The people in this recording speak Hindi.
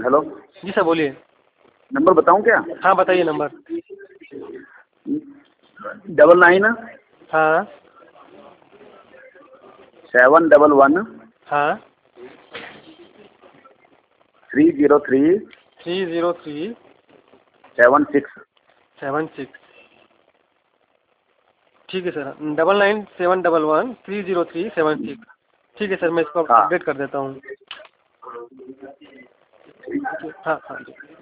हेलो। जी सर बोलिए। नंबर बताऊं क्या? हाँ बताइए नंबर। 99 हाँ 711 हाँ 303 303 76। 76। ठीक है सर, 99 711 303 76। ठीक है सर, मैं इसको हाँ अपडेट कर देता हूँ। हाँ हाँ जी।